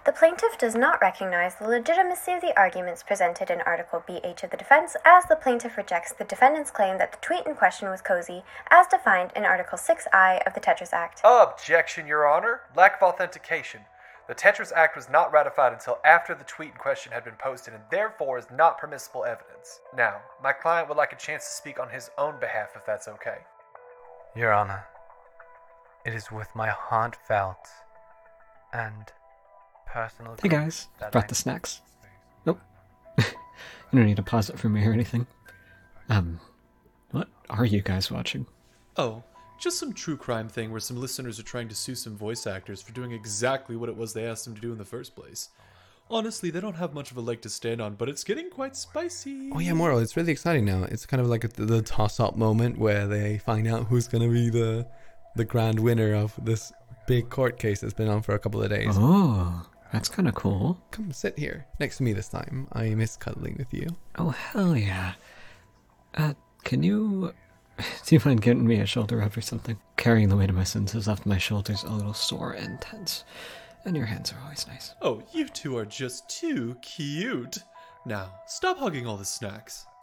The plaintiff does not recognize the legitimacy of the arguments presented in Article BH of the defense, as the plaintiff rejects the defendant's claim that the tweet in question was cozy, as defined in Article 6I of the Tetris Act. Objection, Your Honor. Lack of authentication. The Tetris Act was not ratified until after the tweet in question had been posted and therefore is not permissible evidence. Now, my client would like a chance to speak on his own behalf if that's okay. Your Honor, it is with my heartfelt and personal... Hey guys, brought the snacks. Nope. You don't need to pause it for me or anything. What are you guys watching? Oh, just some true crime thing where some listeners are trying to sue some voice actors for doing exactly what it was they asked them to do in the first place. Honestly, they don't have much of a leg to stand on, but it's getting quite spicy. Oh yeah, Moral, it's really exciting now. It's kind of like the toss-up moment where they find out who's going to be the grand winner of this big court case that's been on for a couple of days. Oh, that's kind of cool. Come sit here next to me this time. I miss cuddling with you. Oh, hell yeah. Can you... Do you mind getting me a shoulder rub or something? Carrying the weight of my sins has left my shoulders a little sore and tense. And your hands are always nice. Oh, you two are just too cute. Now, stop hugging all the snacks.